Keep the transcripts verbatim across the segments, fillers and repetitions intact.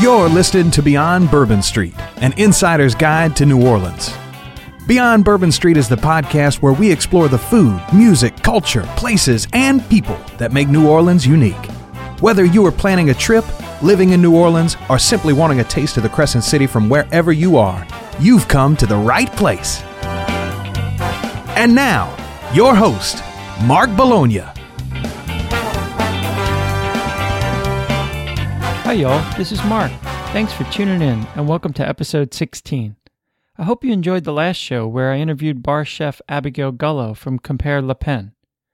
You're listening to Beyond Bourbon Street, an insider's guide to New Orleans. Beyond Bourbon Street is the podcast where we explore the food, music, culture, places, and people that make New Orleans unique. Whether you are planning a trip, living in New Orleans, or simply wanting a taste of the Crescent City from wherever you are, you've come to the right place. And now, your host, Mark Bologna. Hi y'all, this is Mark. Thanks for tuning in and welcome to episode sixteen. I hope you enjoyed the last show where I interviewed bar chef Abigail Gullo from Compère Le Pen.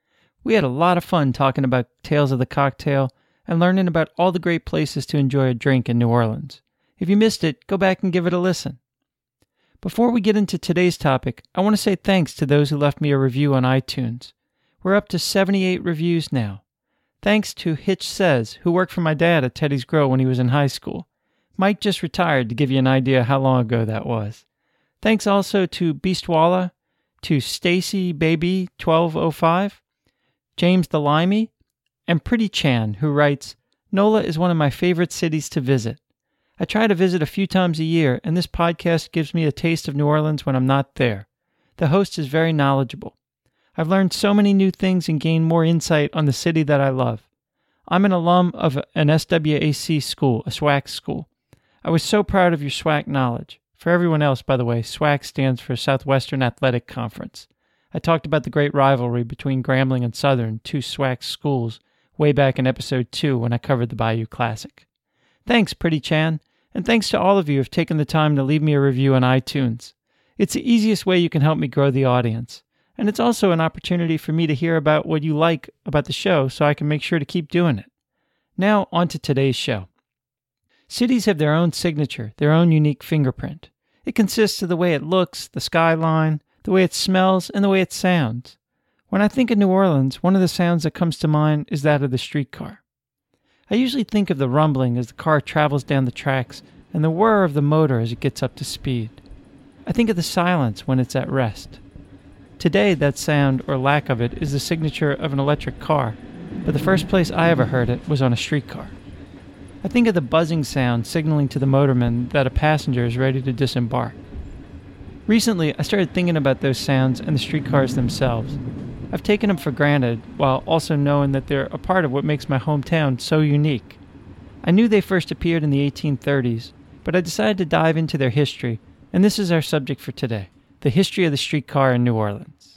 We had a lot of fun talking about tales of the cocktail and learning about all the great places to enjoy a drink in New Orleans. If you missed it, go back and give it a listen. Before we get into today's topic, I want to say thanks to those who left me a review on iTunes. We're up to seventy-eight reviews now. Thanks to Hitch Says, who worked for my dad at Teddy's Grill when he was in high school. Mike just retired, to give you an idea how long ago that was. Thanks also to Beastwalla, to Stacy Baby twelve oh five, James the Limey, and Pretty Chan, who writes, "Nola is one of my favorite cities to visit. I try to visit a few times a year, and this podcast gives me a taste of New Orleans when I'm not there. The host is very knowledgeable. I've learned so many new things and gained more insight on the city that I love. I'm an alum of an S W A C school, a SWAC school. I was so proud of your SWAC knowledge. For everyone else, by the way, SWAC stands for Southwestern Athletic Conference. I talked about the great rivalry between Grambling and Southern, two SWAC schools, way back in episode two when I covered the Bayou Classic. Thanks, Pretty Chan, and thanks to all of you who have taken the time to leave me a review on iTunes. It's the easiest way you can help me grow the audience. And it's also an opportunity for me to hear about what you like about the show so I can make sure to keep doing it. Now, on to today's show. Cities have their own signature, their own unique fingerprint. It consists of the way it looks, the skyline, the way it smells, and the way it sounds. When I think of New Orleans, one of the sounds that comes to mind is that of the streetcar. I usually think of the rumbling as the car travels down the tracks and the whir of the motor as it gets up to speed. I think of the silence when it's at rest. Today, that sound, or lack of it, is the signature of an electric car, but the first place I ever heard it was on a streetcar. I think of the buzzing sound signaling to the motorman that a passenger is ready to disembark. Recently, I started thinking about those sounds and the streetcars themselves. I've taken them for granted, while also knowing that they're a part of what makes my hometown so unique. I knew they first appeared in the eighteen thirties, but I decided to dive into their history, and this is our subject for today. The history of the streetcar in New Orleans.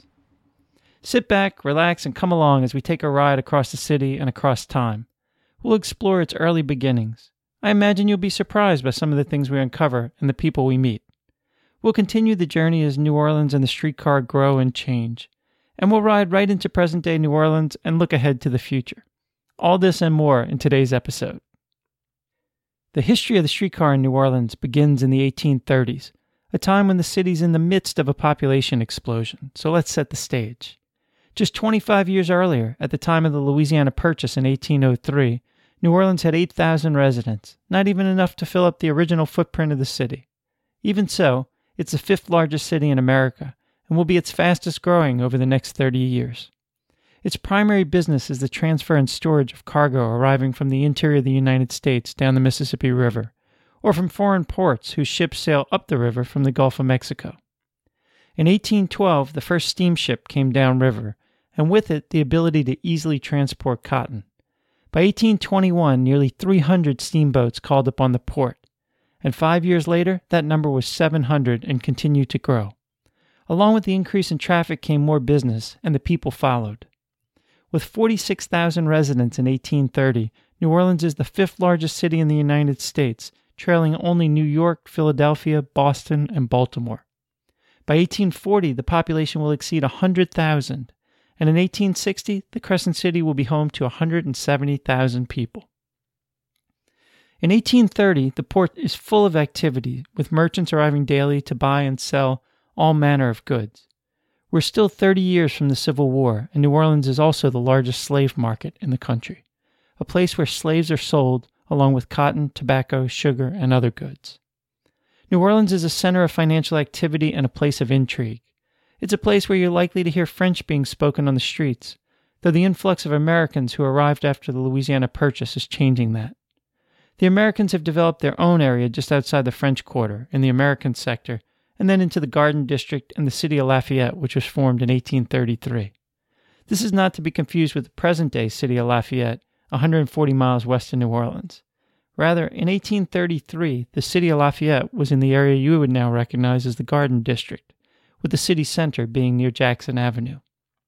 Sit back, relax, and come along as we take a ride across the city and across time. We'll explore its early beginnings. I imagine you'll be surprised by some of the things we uncover and the people we meet. We'll continue the journey as New Orleans and the streetcar grow and change. And we'll ride right into present-day New Orleans and look ahead to the future. All this and more in today's episode. The history of the streetcar in New Orleans begins in the eighteen thirties. A time when the city's in the midst of a population explosion, so let's set the stage. Just twenty-five years earlier, at the time of the Louisiana Purchase in eighteen oh three, New Orleans had eight thousand residents, not even enough to fill up the original footprint of the city. Even so, it's the fifth largest city in America, and will be its fastest growing over the next thirty years. Its primary business is the transfer and storage of cargo arriving from the interior of the United States down the Mississippi River, or from foreign ports whose ships sail up the river from the Gulf of Mexico. In eighteen twelve, the first steamship came downriver, and with it the ability to easily transport cotton. By eighteen twenty-one, nearly three hundred steamboats called upon the port, and five years later, that number was seven hundred and continued to grow. Along with the increase in traffic came more business, and the people followed. With forty-six thousand residents in eighteen thirty, New Orleans is the fifth largest city in the United States, trailing only New York, Philadelphia, Boston, and Baltimore. By eighteen forty, the population will exceed one hundred thousand, and in eighteen sixty, the Crescent City will be home to one hundred seventy thousand people. In eighteen thirty, the port is full of activity, with merchants arriving daily to buy and sell all manner of goods. We're still thirty years from the Civil War, and New Orleans is also the largest slave market in the country, a place where slaves are sold along with cotton, tobacco, sugar, and other goods. New Orleans is a center of financial activity and a place of intrigue. It's a place where you're likely to hear French being spoken on the streets, though the influx of Americans who arrived after the Louisiana Purchase is changing that. The Americans have developed their own area just outside the French Quarter in the American sector, and then into the Garden District and the city of Lafayette, which was formed in eighteen thirty-three. This is not to be confused with the present-day city of Lafayette, one hundred forty miles west of New Orleans. Rather, in eighteen thirty-three, the city of Lafayette was in the area you would now recognize as the Garden District, with the city center being near Jackson Avenue.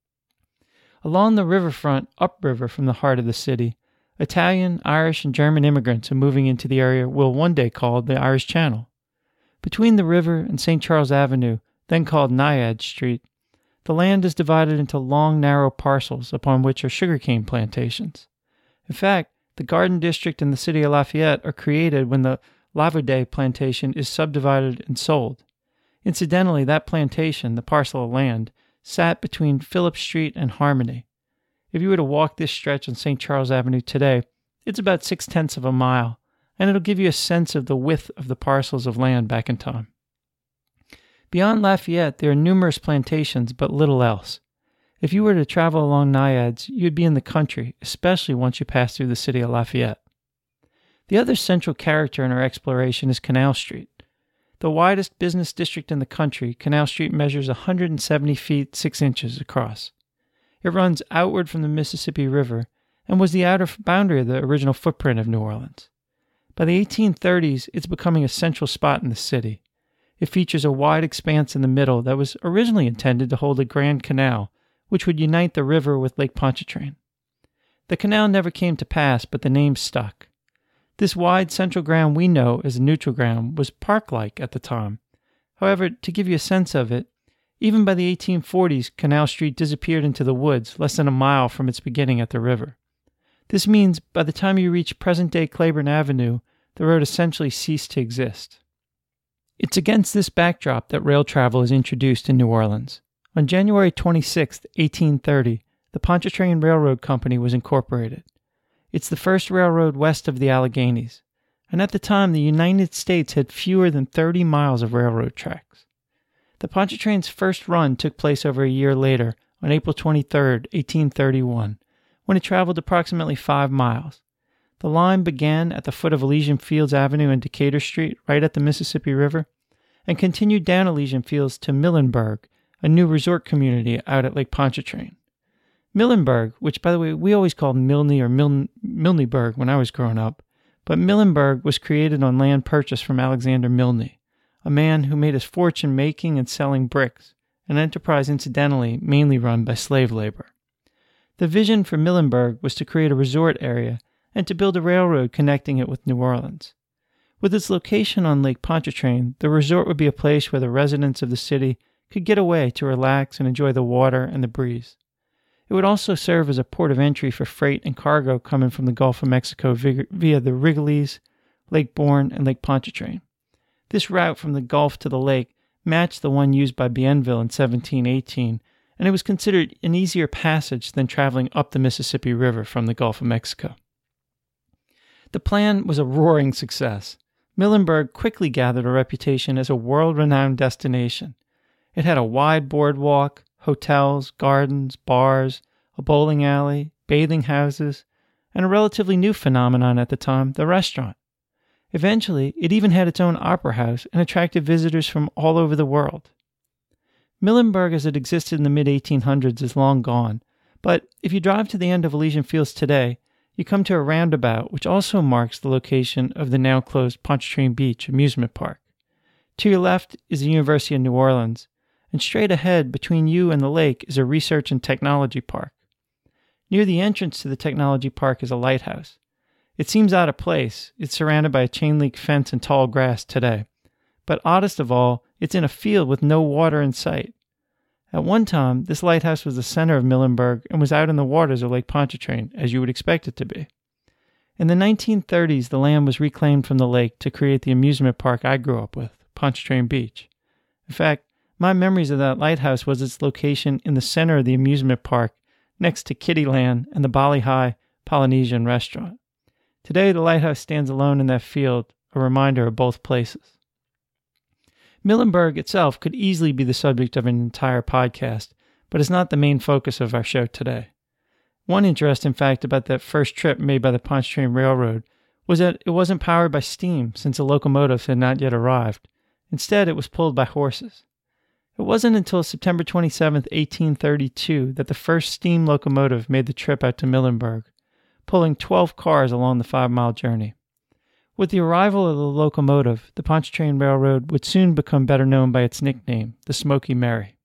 Along the riverfront upriver from the heart of the city, Italian, Irish, and German immigrants are moving into the area we'll one day call the Irish Channel. Between the river and Saint Charles Avenue, then called Naiad Street, the land is divided into long, narrow parcels upon which are sugarcane plantations. In fact, the Garden District and the city of Lafayette are created when the Lavaudet plantation is subdivided and sold. Incidentally, that plantation, the parcel of land, sat between Phillips Street and Harmony. If you were to walk this stretch on Saint Charles Avenue today, it's about six-tenths of a mile, and it'll give you a sense of the width of the parcels of land back in time. Beyond Lafayette, there are numerous plantations, but little else. If you were to travel along Naiads, you'd be in the country, especially once you pass through the city of Lafayette. The other central character in our exploration is Canal Street. The widest business district in the country, Canal Street measures one hundred seventy feet six inches across. It runs outward from the Mississippi River and was the outer boundary of the original footprint of New Orleans. By the eighteen thirties, it's becoming a central spot in the city. It features a wide expanse in the middle that was originally intended to hold a grand canal, which would unite the river with Lake Pontchartrain. The canal never came to pass, but the name stuck. This wide central ground we know as a neutral ground was park-like at the time. However, to give you a sense of it, even by the eighteen forties, Canal Street disappeared into the woods less than a mile from its beginning at the river. This means by the time you reach present-day Claiborne Avenue, the road essentially ceased to exist. It's against this backdrop that rail travel is introduced in New Orleans. On January twenty-sixth, eighteen thirty, the Pontchartrain Railroad Company was incorporated. It's the first railroad west of the Alleghenies, and at the time the United States had fewer than thirty miles of railroad tracks. The Pontchartrain's first run took place over a year later, on April twenty-third, eighteen thirty-one, when it traveled approximately five miles. The line began at the foot of Elysian Fields Avenue and Decatur Street, right at the Mississippi River, and continued down Elysian Fields to Millenburg, a new resort community out at Lake Pontchartrain. Millenburg, which by the way we always called Milne or Milne, Milneburg when I was growing up, but Millenburg was created on land purchased from Alexander Milne, a man who made his fortune making and selling bricks, an enterprise incidentally mainly run by slave labor. The vision for Millenburg was to create a resort area and to build a railroad connecting it with New Orleans. With its location on Lake Pontchartrain, the resort would be a place where the residents of the city could get away to relax and enjoy the water and the breeze. It would also serve as a port of entry for freight and cargo coming from the Gulf of Mexico via the Wrigley's, Lake Borgne, and Lake Pontchartrain. This route from the Gulf to the lake matched the one used by Bienville in seventeen eighteen, and it was considered an easier passage than traveling up the Mississippi River from the Gulf of Mexico. The plan was a roaring success. Millenburg quickly gathered a reputation as a world-renowned destination. It had a wide boardwalk, hotels, gardens, bars, a bowling alley, bathing houses, and a relatively new phenomenon at the time, the restaurant. Eventually, it even had its own opera house and attracted visitors from all over the world. Millenburg as it existed in the mid eighteen hundreds is long gone, but if you drive to the end of Elysian Fields today, you come to a roundabout which also marks the location of the now closed Pontchartrain Beach amusement park. To your left is the University of New Orleans, and straight ahead between you and the lake is a research and technology park. Near the entrance to the technology park is a lighthouse. It seems out of place. It's surrounded by a chain-link fence and tall grass today. But oddest of all, it's in a field with no water in sight. At one time, this lighthouse was the center of Millenburg and was out in the waters of Lake Pontchartrain, as you would expect it to be. In the nineteen thirties, the land was reclaimed from the lake to create the amusement park I grew up with, Pontchartrain Beach. In fact, my memories of that lighthouse was its location in the center of the amusement park, next to Kittyland and the Bali High Polynesian restaurant. Today, the lighthouse stands alone in that field, a reminder of both places. Millenburg itself could easily be the subject of an entire podcast, but is not the main focus of our show today. One interesting fact about that first trip made by the Pontchartrain Railroad was that it wasn't powered by steam since the locomotives had not yet arrived. Instead, it was pulled by horses. It wasn't until September twenty-seventh, eighteen thirty-two, that the first steam locomotive made the trip out to Muhlenberg, pulling twelve cars along the five-mile journey. With the arrival of the locomotive, the Pontchartrain Railroad would soon become better known by its nickname, the Smoky Mary.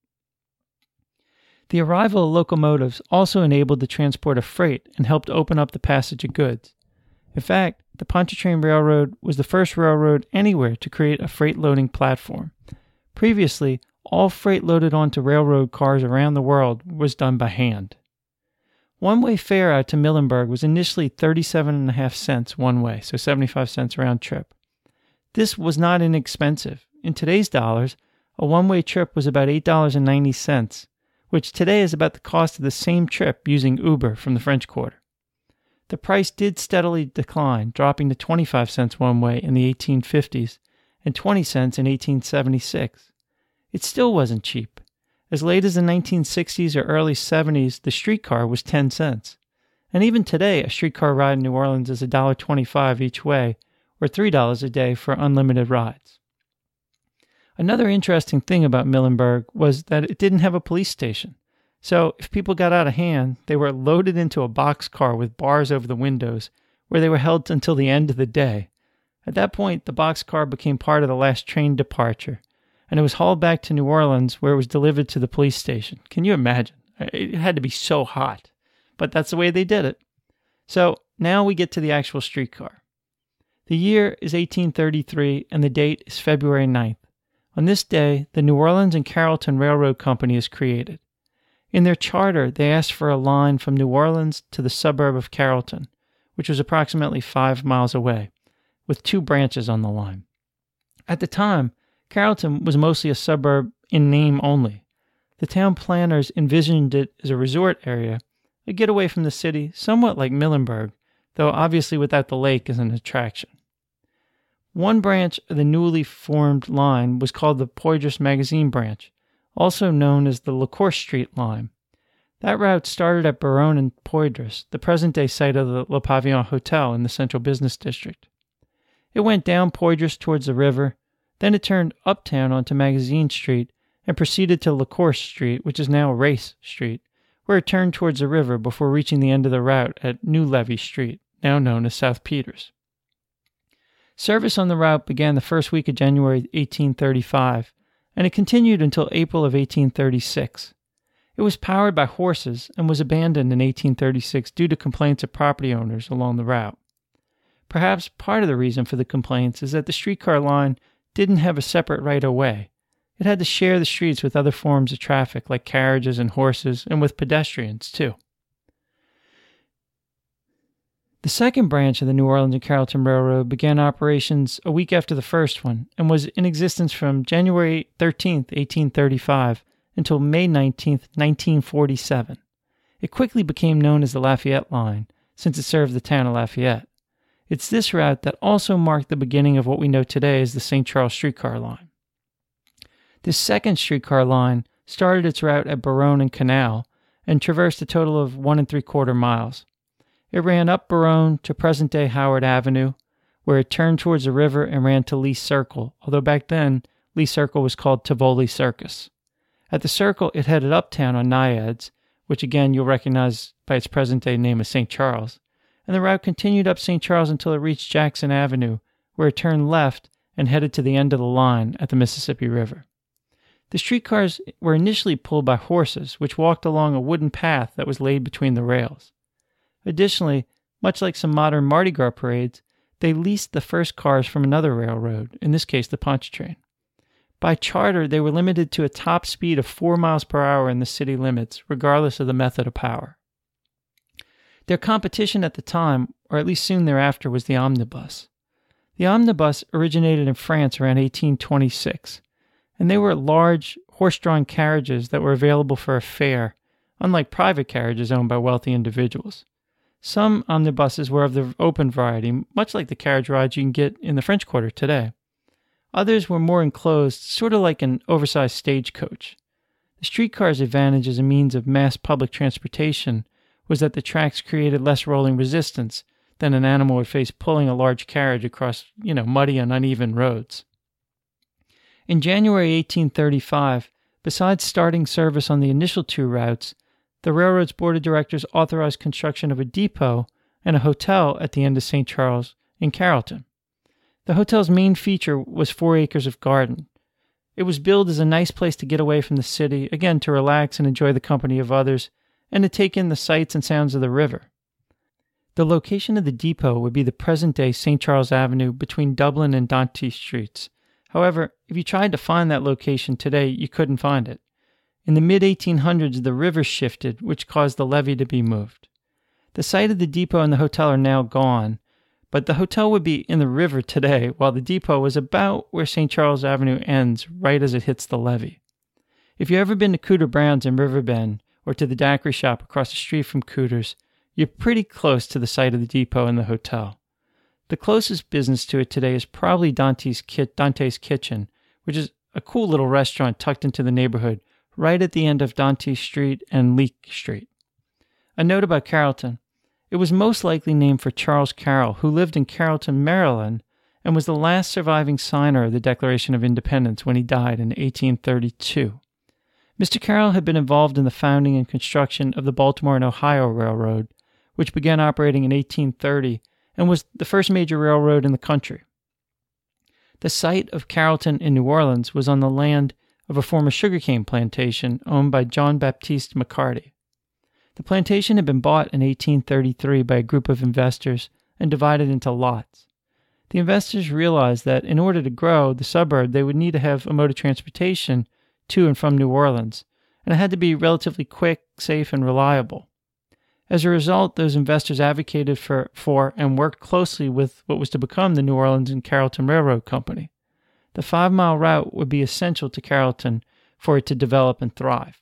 The arrival of locomotives also enabled the transport of freight and helped open up the passage of goods. In fact, the Pontchartrain Railroad was the first railroad anywhere to create a freight loading platform. Previously, all freight loaded onto railroad cars around the world was done by hand. One-way fare out to Muhlenberg was initially thirty-seven and a half cents one way, so seventy-five cents round trip. This was not inexpensive. In today's dollars, a one-way trip was about eight dollars and ninety cents, which today is about the cost of the same trip using Uber from the French Quarter. The price did steadily decline, dropping to twenty-five cents one way in the eighteen fifties and twenty cents in eighteen seventy-six. It still wasn't cheap. As late as the nineteen sixties or early seventies, the streetcar was ten cents. And even today, a streetcar ride in New Orleans is one dollar and twenty-five cents each way, or three dollars a day for unlimited rides. Another interesting thing about Muhlenberg was that it didn't have a police station. So if people got out of hand, they were loaded into a boxcar with bars over the windows, where they were held until the end of the day. At that point, the boxcar became part of the last train departure, and it was hauled back to New Orleans, where it was delivered to the police station. Can you imagine? It had to be so hot, but that's the way they did it. So now we get to the actual streetcar. The year is eighteen thirty-three, and the date is February ninth. On this day, the New Orleans and Carrollton Railroad Company is created. In their charter, they asked for a line from New Orleans to the suburb of Carrollton, which was approximately five miles away, with two branches on the line. At the time, Carrollton was mostly a suburb in name only. The town planners envisioned it as a resort area, a getaway from the city, somewhat like Muhlenberg, though obviously without the lake as an attraction. One branch of the newly formed line was called the Poydras Magazine branch, also known as the LaCourse Street line. That route started at Baronne and Poydras, the present-day site of the Le Pavillon Hotel in the Central Business District. It went down Poydras towards the river, then it turned uptown onto Magazine Street and proceeded to LaCourse Street, which is now Race Street, where it turned towards the river before reaching the end of the route at New Levee Street, now known as South Peters. Service on the route began the first week of January eighteen thirty-five, and it continued until April of eighteen thirty-six. It was powered by horses and was abandoned in eighteen thirty-six due to complaints of property owners along the route. Perhaps part of the reason for the complaints is that the streetcar line didn't have a separate right-of-way. It had to share the streets with other forms of traffic like carriages and horses, and with pedestrians too. The second branch of the New Orleans and Carrollton Railroad began operations a week after the first one and was in existence from January thirteenth, eighteen thirty-five until May nineteenth, nineteen forty-seven. It quickly became known as the Lafayette Line, since it served the town of Lafayette. It's this route that also marked the beginning of what we know today as the Saint Charles Streetcar Line. This second streetcar line started its route at Baronne and Canal and traversed a total of one and three quarter miles. It ran up Baronne to present-day Howard Avenue, where it turned towards the river and ran to Lee Circle, although back then Lee Circle was called Tivoli Circus. At the Circle, it headed uptown on Naiads, which again you'll recognize by its present-day name as Saint Charles, and the route continued up Saint Charles until it reached Jackson Avenue, where it turned left and headed to the end of the line at the Mississippi River. The streetcars were initially pulled by horses, which walked along a wooden path that was laid between the rails. Additionally, much like some modern Mardi Gras parades, they leased the first cars from another railroad, in this case the Pontchartrain. By charter, they were limited to a top speed of four miles per hour in the city limits, regardless of the method of power. Their competition at the time, or at least soon thereafter, was the omnibus. The omnibus originated in France around eighteen twenty-six, and they were large, horse-drawn carriages that were available for a fare, unlike private carriages owned by wealthy individuals. Some omnibuses were of the open variety, much like the carriage rides you can get in the French Quarter today. Others were more enclosed, sort of like an oversized stagecoach. The streetcar's advantage as a means of mass public transportation was that the tracks created less rolling resistance than an animal would face pulling a large carriage across, you know, muddy and uneven roads. In January eighteen thirty-five, besides starting service on the initial two routes, the railroad's board of directors authorized construction of a depot and a hotel at the end of Saint Charles in Carrollton. The hotel's main feature was four acres of garden. It was billed as a nice place to get away from the city, again to relax and enjoy the company of others, and to take in the sights and sounds of the river. The location of the depot would be the present-day Saint Charles Avenue between Dublin and Dantes Streets. However, if you tried to find that location today, you couldn't find it. In the mid eighteen hundreds, the river shifted, which caused the levee to be moved. The site of the depot and the hotel are now gone, but the hotel would be in the river today, while the depot was about where Saint Charles Avenue ends, right as it hits the levee. If you've ever been to Cooter Brown's in Riverbend, or to the daiquiri shop across the street from Cooter's, you're pretty close to the site of the depot and the hotel. The closest business to it today is probably Dante's, Ki- Dante's Kitchen, which is a cool little restaurant tucked into the neighborhood, right at the end of Dante Street and Leek Street. A note about Carrollton. It was most likely named for Charles Carroll, who lived in Carrollton, Maryland, and was the last surviving signer of the Declaration of Independence when he died in eighteen thirty-two. Mister Carroll had been involved in the founding and construction of the Baltimore and Ohio Railroad, which began operating in eighteen thirty and was the first major railroad in the country. The site of Carrollton in New Orleans was on the land of a former sugarcane plantation owned by John Baptiste McCarty. The plantation had been bought in eighteen thirty-three by a group of investors and divided into lots. The investors realized that in order to grow the suburb, they would need to have a mode of transportation to and from New Orleans, and it had to be relatively quick, safe, and reliable. As a result, those investors advocated for, for and worked closely with what was to become the New Orleans and Carrollton Railroad Company. The five-mile route would be essential to Carrollton for it to develop and thrive.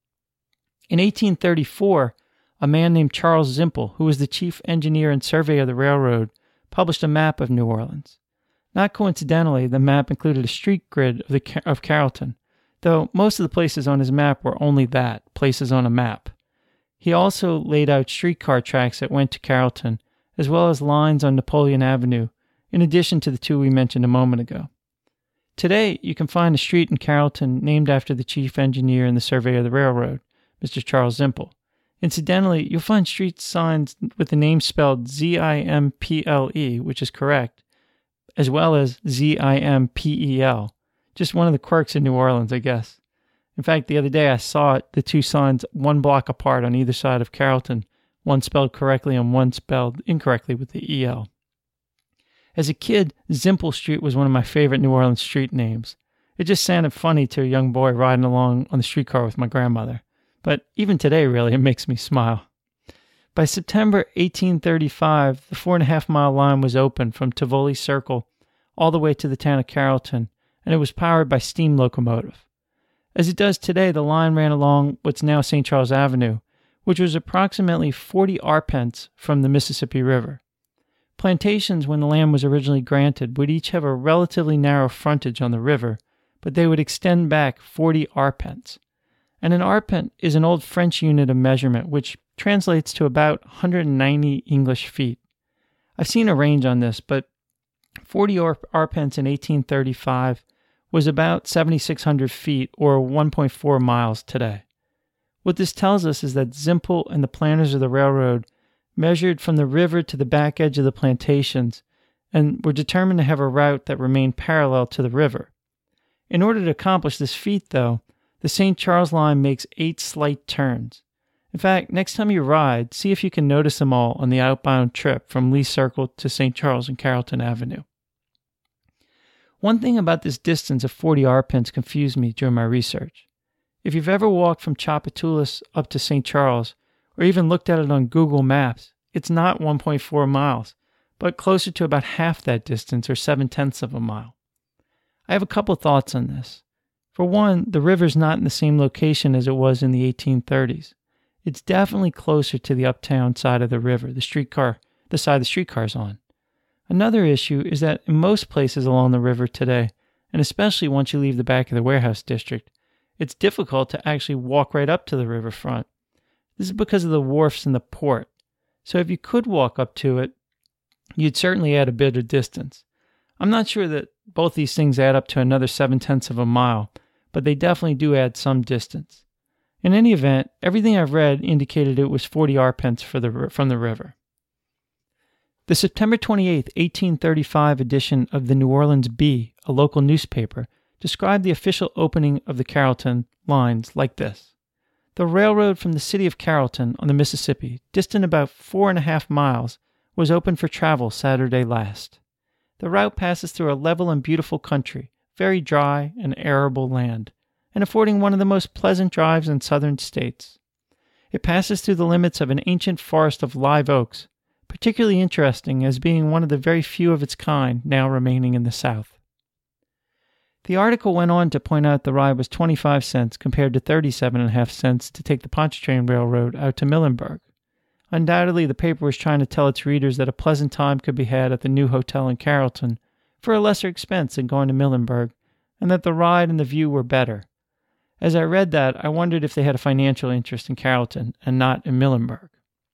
In eighteen thirty-four, a man named Charles Zimpel, who was the chief engineer and surveyor of the railroad, published a map of New Orleans. Not coincidentally, the map included a street grid of, the, of Carrollton, though most of the places on his map were only that, places on a map. He also laid out streetcar tracks that went to Carrollton, as well as lines on Napoleon Avenue, in addition to the two we mentioned a moment ago. Today, you can find a street in Carrollton named after the chief engineer and the surveyor of the railroad, Mister Charles Zimpel. Incidentally, you'll find street signs with the name spelled Z I M P L E, which is correct, as well as Z I M P E L. Just one of the quirks in New Orleans, I guess. In fact, the other day I saw it, the two signs one block apart on either side of Carrollton, one spelled correctly and one spelled incorrectly with the E L. As a kid, Zimpel Street was one of my favorite New Orleans street names. It just sounded funny to a young boy riding along on the streetcar with my grandmother. But even today, really, it makes me smile. By September eighteen thirty-five, the four and a half mile line was open from Tivoli Circle all the way to the town of Carrollton, and it was powered by steam locomotive. As it does today, the line ran along what's now Saint Charles Avenue, which was approximately forty arpents from the Mississippi River. Plantations, when the land was originally granted, would each have a relatively narrow frontage on the river, but they would extend back forty arpents. And an arpent is an old French unit of measurement, which translates to about one hundred ninety English feet. I've seen a range on this, but forty arpents in eighteen thirty-five was about seven thousand six hundred feet, or one point four miles today. What this tells us is that Zimpel and the planners of the railroad measured from the river to the back edge of the plantations and were determined to have a route that remained parallel to the river. In order to accomplish this feat, though, the Saint Charles line makes eight slight turns. In fact, next time you ride, see if you can notice them all on the outbound trip from Lee Circle to Saint Charles and Carrollton Avenue. One thing about this distance of forty arpents confused me during my research. If you've ever walked from Tchoupitoulas up to Saint Charles, or even looked at it on Google Maps, it's not one point four miles, but closer to about half that distance, or seven-tenths of a mile. I have a couple thoughts on this. For one, the river's not in the same location as it was in the eighteen thirties. It's definitely closer to the uptown side of the river, the streetcar, the side the streetcar's on. Another issue is that in most places along the river today, and especially once you leave the back of the warehouse district, it's difficult to actually walk right up to the riverfront. This is because of the wharfs and the port. So if you could walk up to it, you'd certainly add a bit of distance. I'm not sure that both these things add up to another seven-tenths of a mile, but they definitely do add some distance. In any event, everything I've read indicated it was forty arpents for the, from the river. The September twenty-eighth, eighteen thirty-five edition of the New Orleans Bee, a local newspaper, described the official opening of the Carrollton lines like this. The railroad from the city of Carrollton on the Mississippi, distant about four and a half miles, was open for travel Saturday last. The route passes through a level and beautiful country, very dry and arable land, and affording one of the most pleasant drives in southern states. It passes through the limits of an ancient forest of live oaks, particularly interesting as being one of the very few of its kind now remaining in the South. The article went on to point out the ride was twenty-five cents compared to thirty-seven and a half cents to take the Pontchartrain Railroad out to Muhlenberg. Undoubtedly, the paper was trying to tell its readers that a pleasant time could be had at the new hotel in Carrollton for a lesser expense than going to Muhlenberg, and that the ride and the view were better. As I read that, I wondered if they had a financial interest in Carrollton and not in Muhlenberg.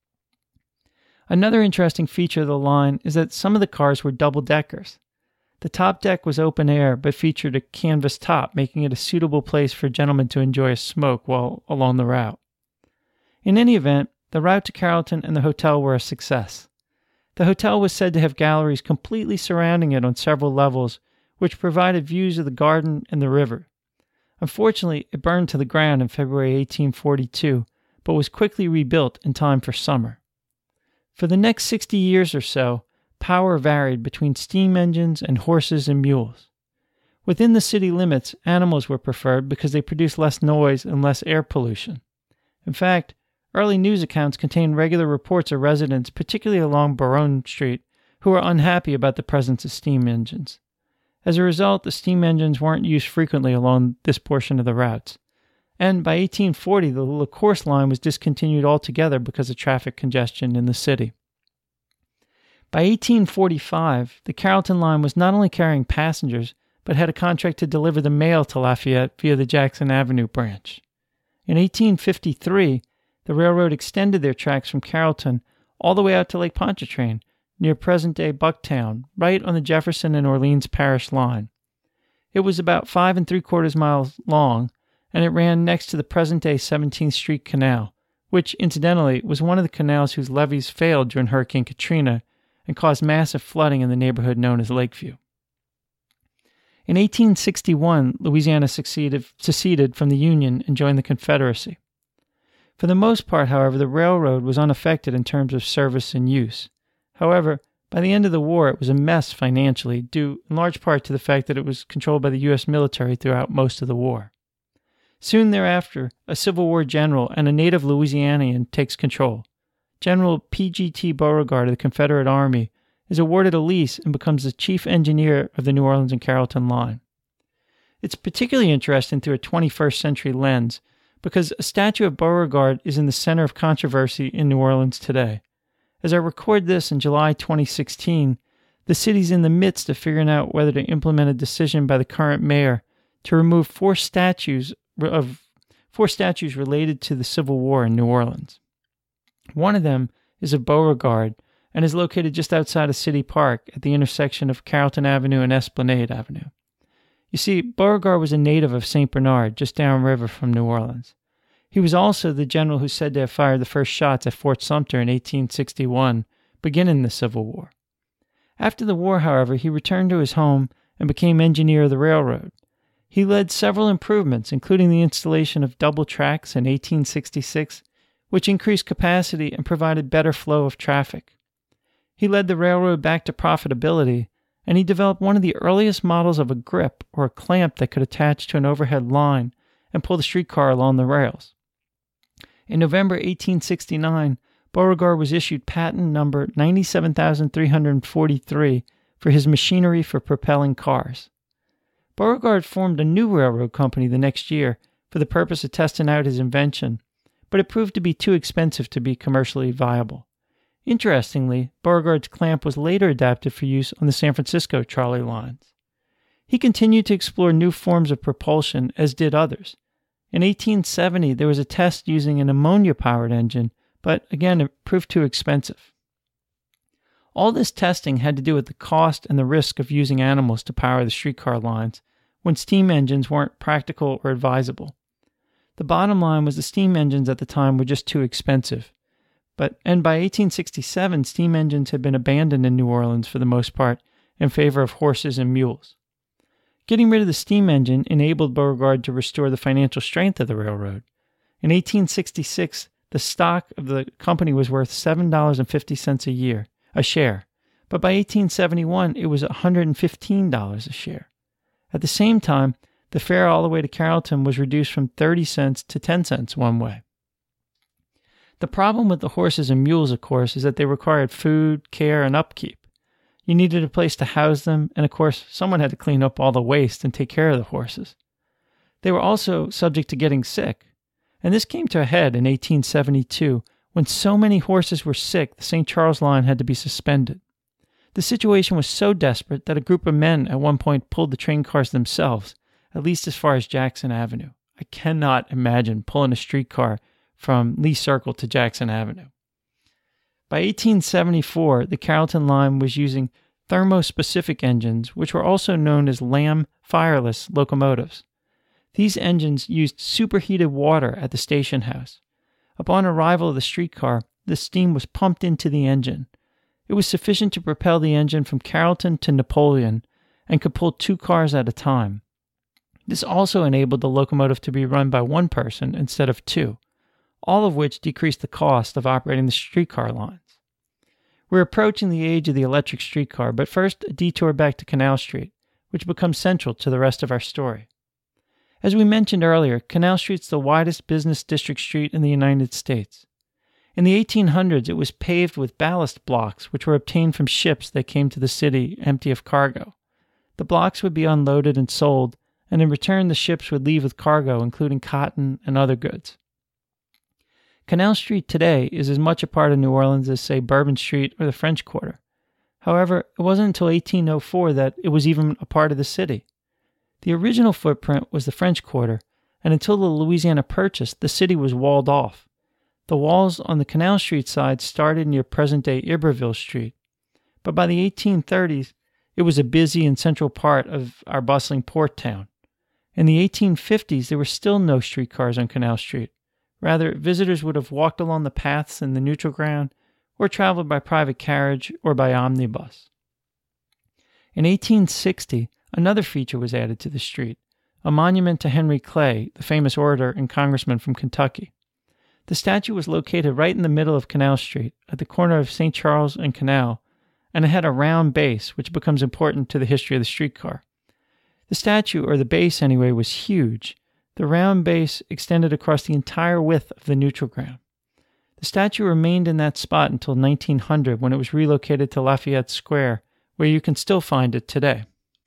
Another interesting feature of the line is that some of the cars were double-deckers. The top deck was open air, but featured a canvas top, making it a suitable place for gentlemen to enjoy a smoke while along the route. In any event, the route to Carrollton and the hotel were a success. The hotel was said to have galleries completely surrounding it on several levels, which provided views of the garden and the river. Unfortunately, it burned to the ground in February eighteen forty-two, but was quickly rebuilt in time for summer. For the next sixty years or so, power varied between steam engines and horses and mules. Within the city limits, animals were preferred because they produced less noise and less air pollution. In fact, early news accounts contain regular reports of residents, particularly along Baronne Street, who were unhappy about the presence of steam engines. As a result, the steam engines weren't used frequently along this portion of the routes. And by eighteen forty, the La Course line was discontinued altogether because of traffic congestion in the city. By eighteen forty-five, the Carrollton line was not only carrying passengers, but had a contract to deliver the mail to Lafayette via the Jackson Avenue branch. In eighteen fifty-three, the railroad extended their tracks from Carrollton all the way out to Lake Pontchartrain, near present-day Bucktown, right on the Jefferson and Orleans Parish line. It was about five and three-quarters miles long, and it ran next to the present-day seventeenth Street Canal, which, incidentally, was one of the canals whose levees failed during Hurricane Katrina and caused massive flooding in the neighborhood known as Lakeview. In eighteen sixty-one, Louisiana succeeded, seceded from the Union and joined the Confederacy. For the most part, however, the railroad was unaffected in terms of service and use. However, by the end of the war, it was a mess financially, due in large part to the fact that it was controlled by the U S military throughout most of the war. Soon thereafter, a Civil War general and a native Louisianian takes control. General P G T Beauregard of the Confederate Army is awarded a lease and becomes the chief engineer of the New Orleans and Carrollton line. It's particularly interesting through a twenty-first century lens because a statue of Beauregard is in the center of controversy in New Orleans today. As I record this in July twenty sixteen, the city's in the midst of figuring out whether to implement a decision by the current mayor to remove four statues of four statues related to the Civil War in New Orleans. One of them is of Beauregard and is located just outside of City Park at the intersection of Carrollton Avenue and Esplanade Avenue. You see, Beauregard was a native of Saint Bernard, just downriver from New Orleans. He was also the general who said to have fired the first shots at Fort Sumter in eighteen sixty-one, beginning the Civil War. After the war, however, he returned to his home and became engineer of the railroad. He led several improvements, including the installation of double tracks in eighteen sixty-six, which increased capacity and provided better flow of traffic. He led the railroad back to profitability, and he developed one of the earliest models of a grip or a clamp that could attach to an overhead line and pull the streetcar along the rails. In November eighteen sixty-nine, Beauregard was issued patent number ninety-seven thousand three hundred forty-three for his machinery for propelling cars. Beauregard formed a new railroad company the next year for the purpose of testing out his invention, but it proved to be too expensive to be commercially viable. Interestingly, Beauregard's clamp was later adapted for use on the San Francisco trolley lines. He continued to explore new forms of propulsion, as did others. In eighteen seventy, there was a test using an ammonia-powered engine, but again, it proved too expensive. All this testing had to do with the cost and the risk of using animals to power the streetcar lines when steam engines weren't practical or advisable. The bottom line was the steam engines at the time were just too expensive. But and by eighteen sixty-seven, steam engines had been abandoned in New Orleans for the most part in favor of horses and mules. Getting rid of the steam engine enabled Beauregard to restore the financial strength of the railroad. In eighteen sixty-six, the stock of the company was worth seven dollars and fifty cents a year, a share, but by eighteen seventy-one, it was one hundred fifteen dollars a share. At the same time, the fare all the way to Carrollton was reduced from thirty cents to ten cents one way. The problem with the horses and mules, of course, is that they required food, care, and upkeep. You needed a place to house them, and of course, someone had to clean up all the waste and take care of the horses. They were also subject to getting sick, and this came to a head in eighteen seventy-two when so many horses were sick the Saint Charles line had to be suspended. The situation was so desperate that a group of men at one point pulled the train cars themselves, at least as far as Jackson Avenue. I cannot imagine pulling a streetcar from Lee Circle to Jackson Avenue. By eighteen seventy-four, the Carrollton line was using thermospecific engines, which were also known as Lamb fireless locomotives. These engines used superheated water at the station house. Upon arrival of the streetcar, the steam was pumped into the engine. It was sufficient to propel the engine from Carrollton to Napoleon and could pull two cars at a time. This also enabled the locomotive to be run by one person instead of two, all of which decreased the cost of operating the streetcar lines. We're approaching the age of the electric streetcar, but first a detour back to Canal Street, which becomes central to the rest of our story. As we mentioned earlier, Canal Street's the widest business district street in the United States. In the eighteen hundreds, it was paved with ballast blocks, which were obtained from ships that came to the city empty of cargo. The blocks would be unloaded and sold, and in return the ships would leave with cargo, including cotton and other goods. Canal Street today is as much a part of New Orleans as, say, Bourbon Street or the French Quarter. However, it wasn't until eighteen oh four that it was even a part of the city. The original footprint was the French Quarter, and until the Louisiana Purchase, the city was walled off. The walls on the Canal Street side started near present-day Iberville Street, but by the eighteen thirties, it was a busy and central part of our bustling port town. In the eighteen fifties, there were still no streetcars on Canal Street. Rather, visitors would have walked along the paths in the neutral ground or traveled by private carriage or by omnibus. In eighteen sixty, another feature was added to the street, a monument to Henry Clay, the famous orator and congressman from Kentucky. The statue was located right in the middle of Canal Street, at the corner of Saint Charles and Canal, and it had a round base, which becomes important to the history of the streetcar. The statue, or the base anyway, was huge. The round base extended across the entire width of the neutral ground. The statue remained in that spot until nineteen hundred, when it was relocated to Lafayette Square, where you can still find it today.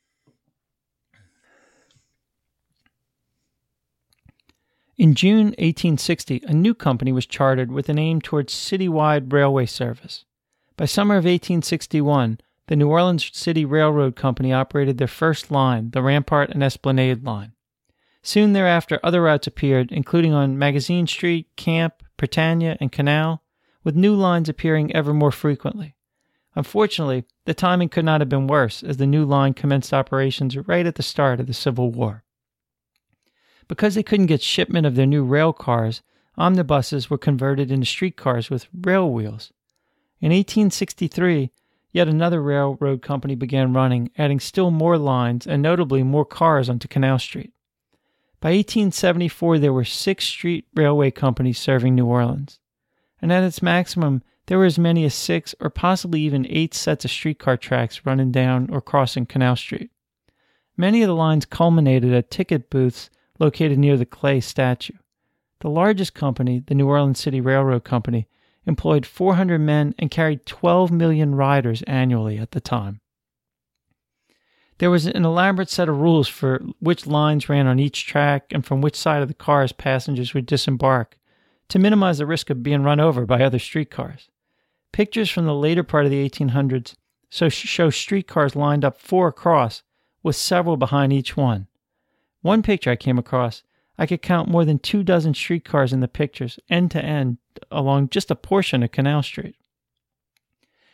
In June eighteen sixty, a new company was chartered with an aim towards citywide railway service. By summer of eighteen sixty-one, the New Orleans City Railroad Company operated their first line, the Rampart and Esplanade line. Soon thereafter, other routes appeared, including on Magazine Street, Camp, Britannia, and Canal, with new lines appearing ever more frequently. Unfortunately, the timing could not have been worse, as the new line commenced operations right at the start of the Civil War. Because they couldn't get shipment of their new rail cars, omnibuses were converted into streetcars with rail wheels. In eighteen sixty-three, yet another railroad company began running, adding still more lines and notably more cars onto Canal Street. By eighteen seventy-four, there were six street railway companies serving New Orleans, and at its maximum, there were as many as six or possibly even eight sets of streetcar tracks running down or crossing Canal Street. Many of the lines culminated at ticket booths located near the Clay statue. The largest company, the New Orleans City Railroad Company, employed four hundred men and carried twelve million riders annually at the time. There was an elaborate set of rules for which lines ran on each track and from which side of the cars passengers would disembark, to minimize the risk of being run over by other streetcars. Pictures from the later part of the eighteen hundreds show streetcars lined up four across, with several behind each one. One picture I came across, I could count more than two dozen streetcars in the pictures, end to end, along just a portion of Canal Street.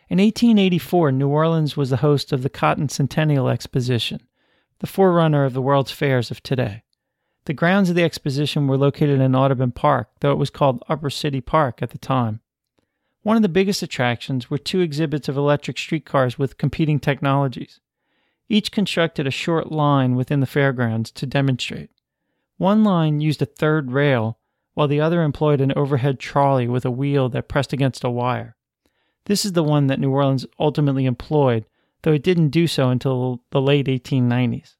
In eighteen eighty-four, New Orleans was the host of the Cotton Centennial Exposition, the forerunner of the World's Fairs of today. The grounds of the exposition were located in Audubon Park, though it was called Upper City Park at the time. One of the biggest attractions were two exhibits of electric streetcars with competing technologies. Each constructed a short line within the fairgrounds to demonstrate. One line used a third rail, while the other employed an overhead trolley with a wheel that pressed against a wire. This is the one that New Orleans ultimately employed, though it didn't do so until the late eighteen nineties.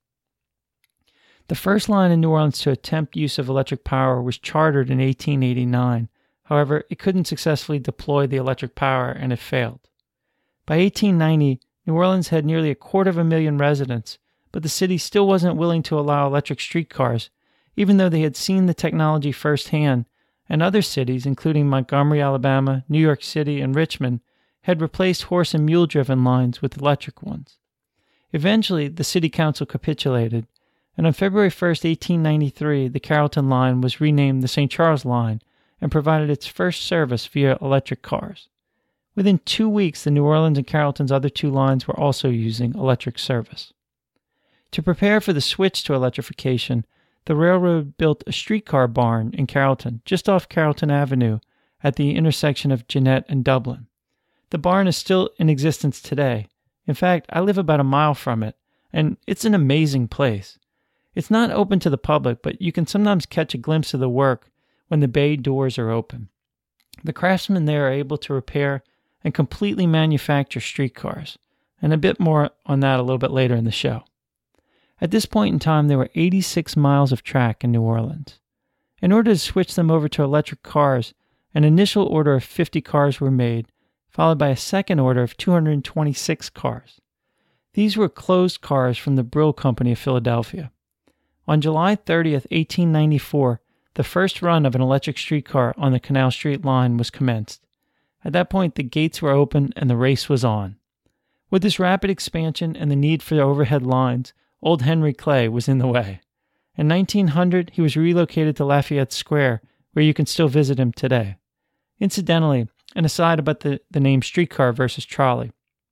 The first line in New Orleans to attempt use of electric power was chartered in eighteen eighty-nine. However, it couldn't successfully deploy the electric power and it failed. By eighteen ninety, New Orleans had nearly a quarter of a million residents, but the city still wasn't willing to allow electric streetcars, even though they had seen the technology firsthand, and other cities, including Montgomery, Alabama, New York City, and Richmond, had replaced horse and mule-driven lines with electric ones. Eventually, the city council capitulated, and on February first, eighteen ninety-three, the Carrollton Line was renamed the Saint Charles Line and provided its first service via electric cars. Within two weeks, the New Orleans and Carrollton's other two lines were also using electric service. To prepare for the switch to electrification, the railroad built a streetcar barn in Carrollton, just off Carrollton Avenue, at the intersection of Jeanette and Dublin. The barn is still in existence today. In fact, I live about a mile from it, and it's an amazing place. It's not open to the public, but you can sometimes catch a glimpse of the work when the bay doors are open. The craftsmen there are able to repair and completely manufacture streetcars, and a bit more on that a little bit later in the show. At this point in time, there were eighty-six miles of track in New Orleans. In order to switch them over to electric cars, an initial order of fifty cars were made, followed by a second order of two hundred twenty-six cars. These were closed cars from the Brill Company of Philadelphia. On July thirtieth, eighteen ninety-four, the first run of an electric streetcar on the Canal Street line was commenced. At that point, the gates were open and the race was on. With this rapid expansion and the need for overhead lines, old Henry Clay was in the way. In nineteen hundred, he was relocated to Lafayette Square, where you can still visit him today. Incidentally, an aside about the, the name streetcar versus trolley.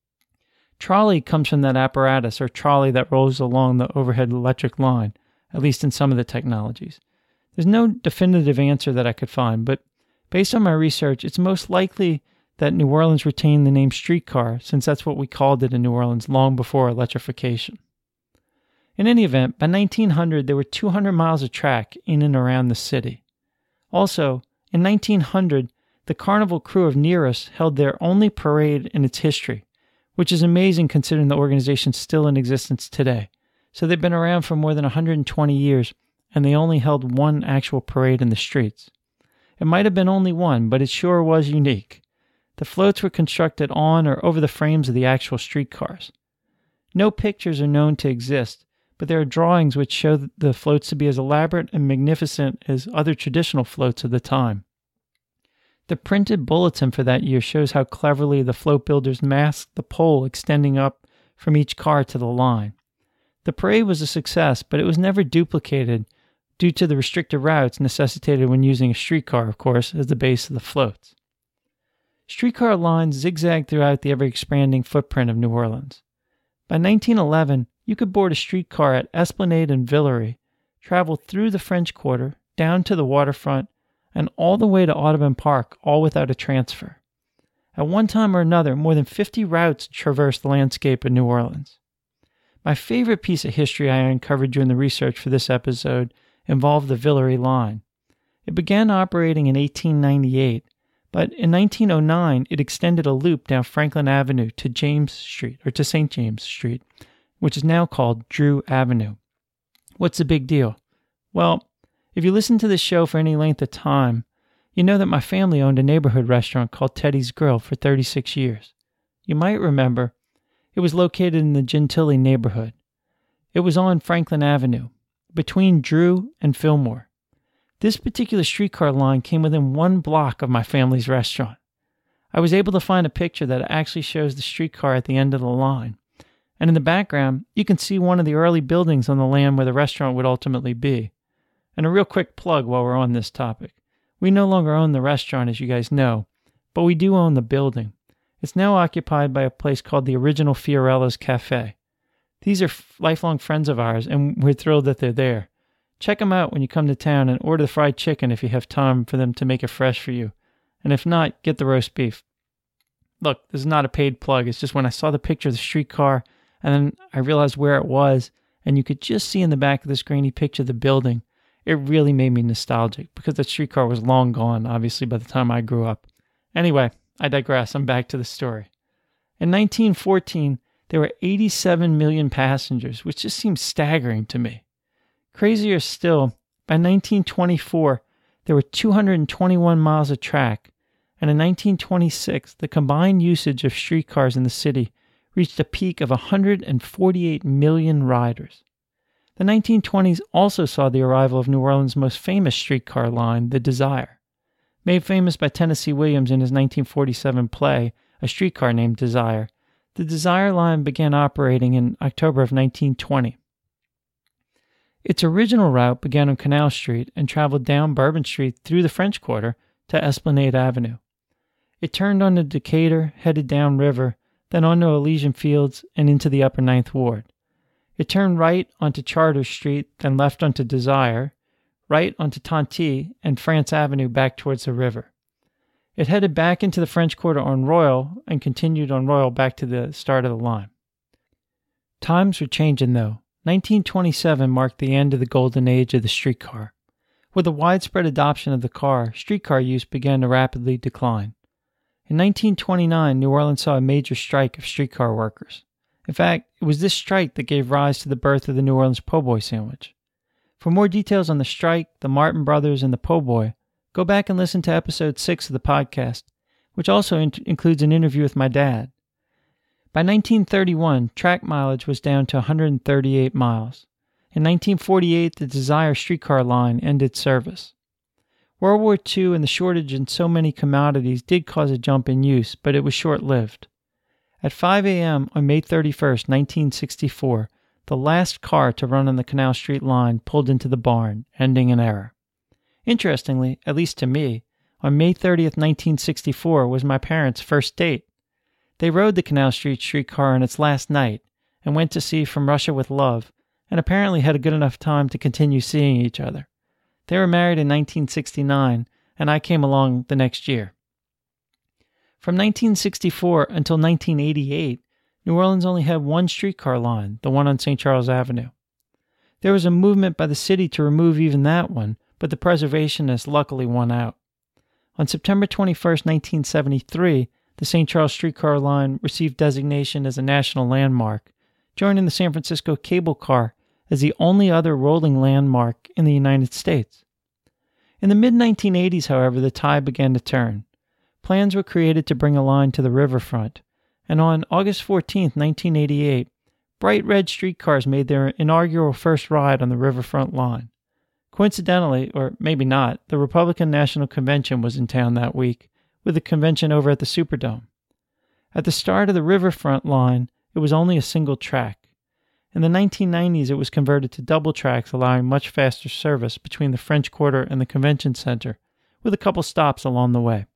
Trolley comes from that apparatus or trolley that rolls along the overhead electric line, at least in some of the technologies. There's no definitive answer that I could find, but based on my research, it's most likely that New Orleans retained the name streetcar, since that's what we called it in New Orleans long before electrification. In any event, by nineteen hundred, there were two hundred miles of track in and around the city. Also, in nineteen hundred, the Carnival Crew of Nearest held their only parade in its history, which is amazing considering the organization's still in existence today. So they've been around for more than one hundred twenty years, and they only held one actual parade in the streets. It might have been only one, but it sure was unique. The floats were constructed on or over the frames of the actual streetcars. No pictures are known to exist, but there are drawings which show the floats to be as elaborate and magnificent as other traditional floats of the time. The printed bulletin for that year shows how cleverly the float builders masked the pole extending up from each car to the line. The parade was a success, but it was never duplicated due to the restricted routes necessitated when using a streetcar, of course, as the base of the floats. Streetcar lines zigzagged throughout the ever-expanding footprint of New Orleans. By nineteen eleven, you could board a streetcar at Esplanade and Villeray, travel through the French Quarter, down to the waterfront, and all the way to Audubon Park, all without a transfer. At one time or another, more than fifty routes traversed the landscape of New Orleans. My favorite piece of history I uncovered during the research for this episode involved the Villeray line. It began operating in eighteen ninety-eight, but in nineteen oh nine it extended a loop down Franklin Avenue to James Street, or to Saint James Street, which is now called Drew Avenue. What's the big deal? Well, if you listen to this show for any length of time, you know that my family owned a neighborhood restaurant called Teddy's Grill for thirty-six years. You might remember, it was located in the Gentilly neighborhood. It was on Franklin Avenue, between Drew and Fillmore. This particular streetcar line came within one block of my family's restaurant. I was able to find a picture that actually shows the streetcar at the end of the line. And in the background, you can see one of the early buildings on the land where the restaurant would ultimately be. And a real quick plug while we're on this topic. We no longer own the restaurant, as you guys know, but we do own the building. It's now occupied by a place called the Original Fiorella's Cafe. These are f- lifelong friends of ours, and we're thrilled that they're there. Check them out when you come to town and order the fried chicken if you have time for them to make it fresh for you. And if not, get the roast beef. Look, this is not a paid plug. It's just when I saw the picture of the streetcar and then I realized where it was, and you could just see in the back of this grainy picture the building, it really made me nostalgic because the streetcar was long gone, obviously, by the time I grew up. Anyway, I digress. I'm back to the story. In nineteen fourteen, there were eighty-seven million passengers, which just seems staggering to me. Crazier still, by nineteen twenty-four, there were two hundred twenty-one miles of track, and in nineteen twenty-six, the combined usage of streetcars in the city reached a peak of one hundred forty-eight million riders. The nineteen twenties also saw the arrival of New Orleans' most famous streetcar line, the Desire. Made famous by Tennessee Williams in his nineteen forty-seven play, A Streetcar Named Desire, the Desire line began operating in October of nineteen twenty. Its original route began on Canal Street and traveled down Bourbon Street through the French Quarter to Esplanade Avenue. It turned onto Decatur, headed downriver, then onto Elysian Fields and into the Upper Ninth Ward. It turned right onto Charter Street, then left onto Desire, right onto Tonty, and France Avenue back towards the river. It headed back into the French Quarter on Royal and continued on Royal back to the start of the line. Times were changing though. nineteen twenty-seven marked the end of the golden age of the streetcar. With the widespread adoption of the car, streetcar use began to rapidly decline. In nineteen twenty-nine, New Orleans saw a major strike of streetcar workers. In fact, it was this strike that gave rise to the birth of the New Orleans po' boy sandwich. For more details on the strike, the Martin brothers, and the po' boy, go back and listen to episode six of the podcast, which also in- includes an interview with my dad. By nineteen thirty-one, track mileage was down to one hundred thirty-eight miles. In nineteen forty-eight, the Desire streetcar line ended service. World War Two and the shortage in so many commodities did cause a jump in use, but it was short-lived. At five a.m. on May thirty-first, nineteen sixty-four, the last car to run on the Canal Street line pulled into the barn, ending an era. Interestingly, at least to me, on May thirtieth, nineteen sixty-four was my parents' first date. They rode the Canal Street streetcar on its last night and went to see From Russia with Love, and apparently had a good enough time to continue seeing each other. They were married in nineteen sixty-nine, and I came along the next year. From nineteen sixty-four until nineteen eighty-eight, New Orleans only had one streetcar line, the one on Saint Charles Avenue. There was a movement by the city to remove even that one, but the preservationists luckily won out. On September twenty-first, nineteen seventy-three, the Saint Charles streetcar line received designation as a national landmark, joining the San Francisco cable car as the only other rolling landmark in the United States. In the mid nineteen eighties, however, the tide began to turn. Plans were created to bring a line to the riverfront, and on August fourteenth, nineteen eighty-eight, bright red streetcars made their inaugural first ride on the riverfront line. Coincidentally, or maybe not, the Republican National Convention was in town that week, with the convention over at the Superdome. At the start of the riverfront line, it was only a single track. In the nineteen nineties, it was converted to double tracks, allowing much faster service between the French Quarter and the Convention Center, with a couple stops along the way.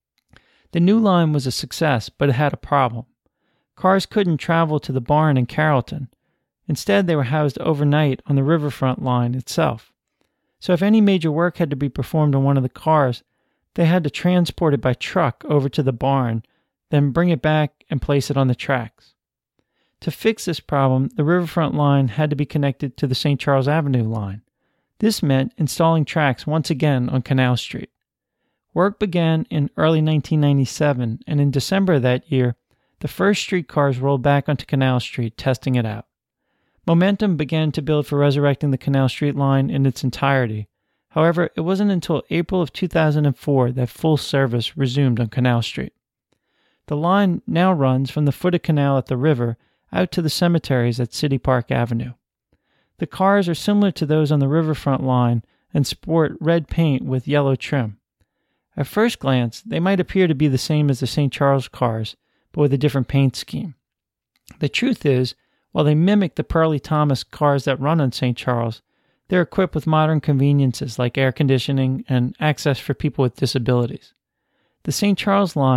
The new line was a success, but it had a problem. Cars couldn't travel to the barn in Carrollton. Instead, they were housed overnight on the riverfront line itself. So if any major work had to be performed on one of the cars, they had to transport it by truck over to the barn, then bring it back and place it on the tracks. To fix this problem, the riverfront line had to be connected to the Saint Charles Avenue line. This meant installing tracks once again on Canal Street. Work began in early nineteen ninety-seven, and in December of that year, the first streetcars rolled back onto Canal Street, testing it out. Momentum began to build for resurrecting the Canal Street line in its entirety. However, it wasn't until April of two thousand four that full service resumed on Canal Street. The line now runs from the foot of canal at the river out to the cemeteries at City Park Avenue. The cars are similar to those on the riverfront line and sport red paint with yellow trim. At first glance, they might appear to be the same as the Saint Charles cars, but with a different paint scheme. The truth is, while they mimic the Pearlie Thomas cars that run on Saint Charles, they're equipped with modern conveniences like air conditioning and access for people with disabilities. The Saint Charles line,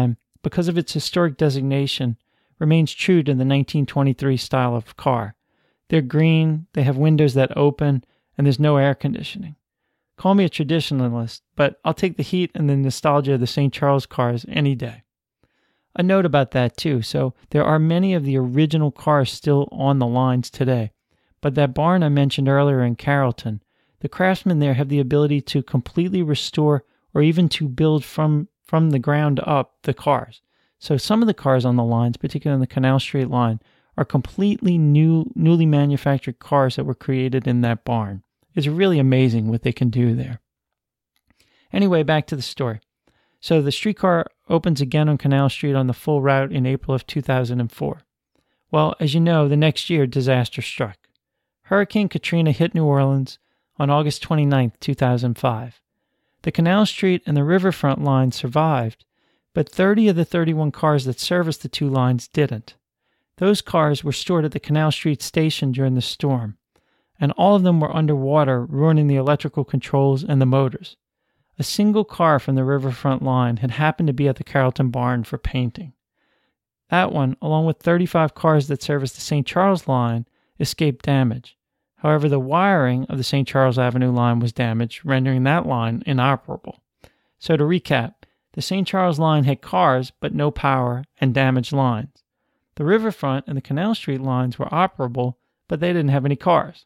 because of its historic designation, remains true to the nineteen twenty-three style of car. They're green, they have windows that open, and there's no air conditioning. Call me a traditionalist, but I'll take the heat and the nostalgia of the Saint Charles cars any day. A note about that too, so there are many of the original cars still on the lines today, but that barn I mentioned earlier in Carrollton, the craftsmen there have the ability to completely restore or even to build from, from the ground up the cars. So some of the cars on the lines, particularly on the Canal Street line, are completely new, newly manufactured cars that were created in that barn. It's really amazing what they can do there. Anyway, back to the story. So the streetcar opens again on Canal Street on the full route in April of two thousand four. Well, as you know, the next year, disaster struck. Hurricane Katrina hit New Orleans on August twenty-ninth, two thousand five. The Canal Street and the Riverfront lines survived, but thirty of the thirty-one cars that serviced the two lines didn't. Those cars were stored at the Canal Street station during the storm, and all of them were underwater, ruining the electrical controls and the motors. A single car from the Riverfront line had happened to be at the Carrollton barn for painting. That one, along with thirty-five cars that serviced the Saint Charles line, escaped damage. However, the wiring of the Saint Charles Avenue line was damaged, rendering that line inoperable. So to recap, the Saint Charles line had cars, but no power and damaged lines. The Riverfront and the Canal Street lines were operable, but they didn't have any cars.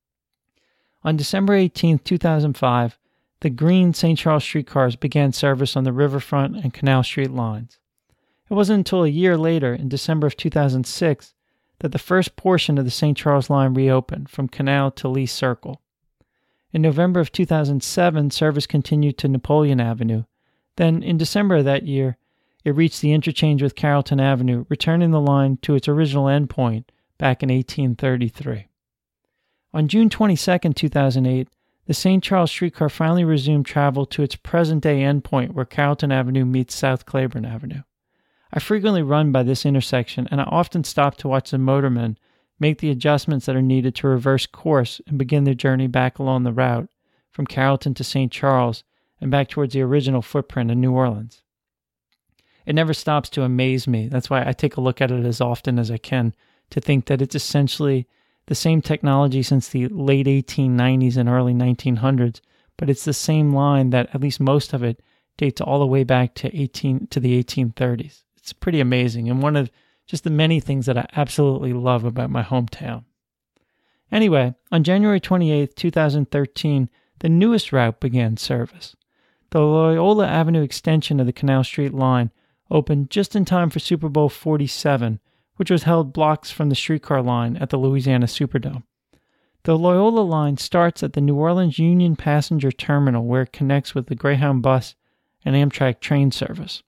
On December eighteenth, two thousand five, the green Saint Charles streetcars began service on the Riverfront and Canal Street lines. It wasn't until a year later, in December of two thousand six, that the first portion of the Saint Charles line reopened from Canal to Lee Circle. In November of two thousand seven, service continued to Napoleon Avenue. Then, in December of that year, it reached the interchange with Carrollton Avenue, returning the line to its original endpoint back in eighteen thirty-three. On June twenty-second, two thousand eight, the Saint Charles streetcar finally resumed travel to its present-day endpoint where Carrollton Avenue meets South Claiborne Avenue. I frequently run by this intersection, and I often stop to watch the motormen make the adjustments that are needed to reverse course and begin their journey back along the route from Carrollton to Saint Charles and back towards the original footprint in New Orleans. It never stops to amaze me. That's why I take a look at it as often as I can to think that it's essentially the same technology since the late eighteen nineties and early nineteen hundreds, but it's the same line that at least most of it dates all the way back to eighteen to the eighteen thirties. It's pretty amazing, and one of just the many things that I absolutely love about my hometown. Anyway, on January twenty-eighth, two thousand thirteen, the newest route began service. The Loyola Avenue extension of the Canal Street line opened just in time for Super Bowl forty-seven, which was held blocks from the streetcar line at the Louisiana Superdome. The Loyola line starts at the New Orleans Union Passenger Terminal, where it connects with the Greyhound bus and Amtrak train service.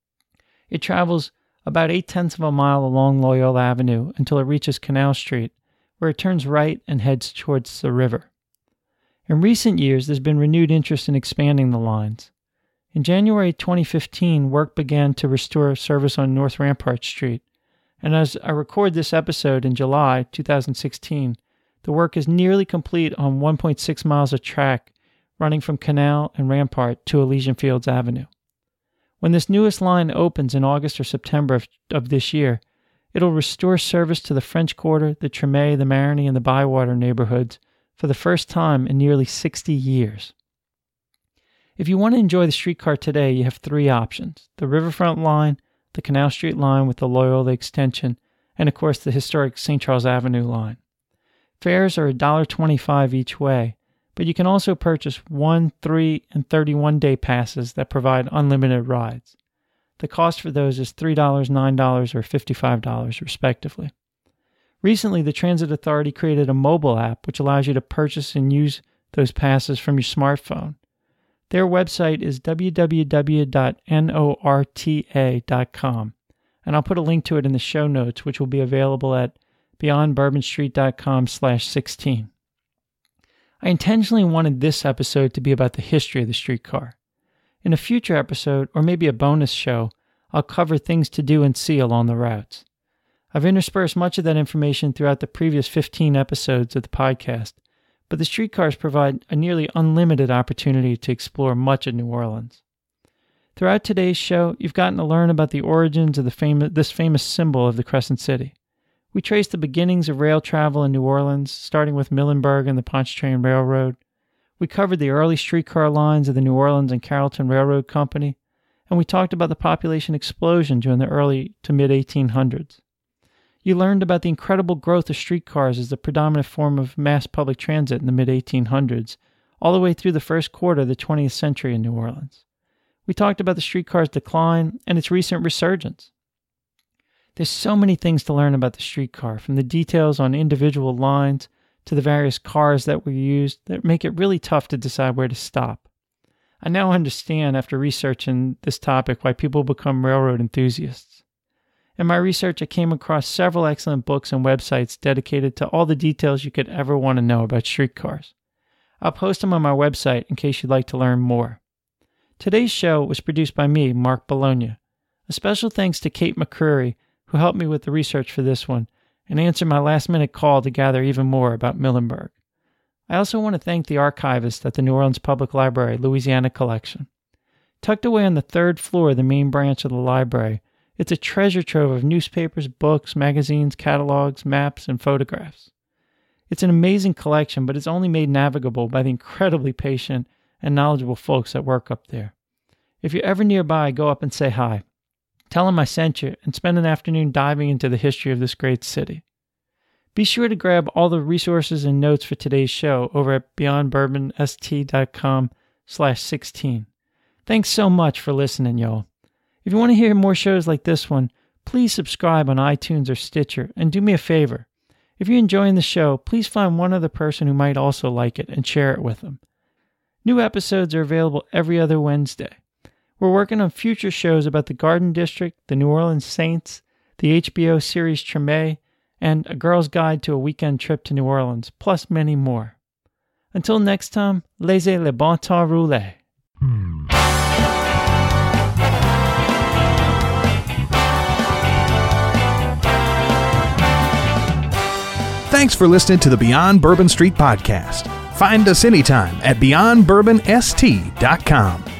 It travels about eight-tenths of a mile along Loyola Avenue until it reaches Canal Street, where it turns right and heads towards the river. In recent years, there's been renewed interest in expanding the lines. In January twenty fifteen, work began to restore service on North Rampart Street, and as I record this episode in July two thousand sixteen, the work is nearly complete on one point six miles of track running from Canal and Rampart to Elysian Fields Avenue. When this newest line opens in August or September of, of this year, it'll restore service to the French Quarter, the Treme, the Marigny, and the Bywater neighborhoods for the first time in nearly sixty years. If you want to enjoy the streetcar today, you have three options: the Riverfront line, the Canal Street line with the Loyola extension, and of course the historic Saint Charles Avenue line. Fares are one dollar twenty-five each way, but you can also purchase one, three, and thirty-one day passes that provide unlimited rides. The cost for those is three dollars, nine dollars, or fifty-five dollars respectively. Recently, the Transit Authority created a mobile app which allows you to purchase and use those passes from your smartphone. Their website is w w w dot norta dot com, and I'll put a link to it in the show notes, which will be available at beyond bourbon street dot com slash sixteen. I intentionally wanted this episode to be about the history of the streetcar. In a future episode, or maybe a bonus show, I'll cover things to do and see along the routes. I've interspersed much of that information throughout the previous fifteen episodes of the podcast, but the streetcars provide a nearly unlimited opportunity to explore much of New Orleans. Throughout today's show, you've gotten to learn about the origins of the famous, this famous symbol of the Crescent City. We trace the beginnings of rail travel in New Orleans, starting with Muhlenberg and the Pontchartrain Railroad. We covered the early streetcar lines of the New Orleans and Carrollton Railroad Company, and we talked about the population explosion during the early to mid eighteen hundreds. You learned about the incredible growth of streetcars as the predominant form of mass public transit in the mid eighteen hundreds, all the way through the first quarter of the twentieth century in New Orleans. We talked about the streetcar's decline and its recent resurgence. There's so many things to learn about the streetcar, from the details on individual lines to the various cars that were used, that make it really tough to decide where to stop. I now understand, after researching this topic, why people become railroad enthusiasts. In my research, I came across several excellent books and websites dedicated to all the details you could ever want to know about streetcars. I'll post them on my website in case you'd like to learn more. Today's show was produced by me, Mark Bologna. A special thanks to Kate McCreary, who helped me with the research for this one and answered my last-minute call to gather even more about Muhlenberg. I also want to thank the archivist at the New Orleans Public Library Louisiana Collection. Tucked away on the third floor of the main branch of the library, it's a treasure trove of newspapers, books, magazines, catalogs, maps, and photographs. It's an amazing collection, but it's only made navigable by the incredibly patient and knowledgeable folks that work up there. If you're ever nearby, go up and say hi. Tell them I sent you, and spend an afternoon diving into the history of this great city. Be sure to grab all the resources and notes for today's show over at beyond bourbon s t dot com slash sixteen. Thanks so much for listening, y'all. If you want to hear more shows like this one, please subscribe on iTunes or Stitcher, and do me a favor. If you're enjoying the show, please find one other person who might also like it and share it with them. New episodes are available every other Wednesday. We're working on future shows about the Garden District, the New Orleans Saints, the H B O series Treme, and A Girl's Guide to a Weekend Trip to New Orleans, plus many more. Until next time, laissez le bon temps rouler. Thanks for listening to the Beyond Bourbon Street podcast. Find us anytime at beyond bourbon s t dot com.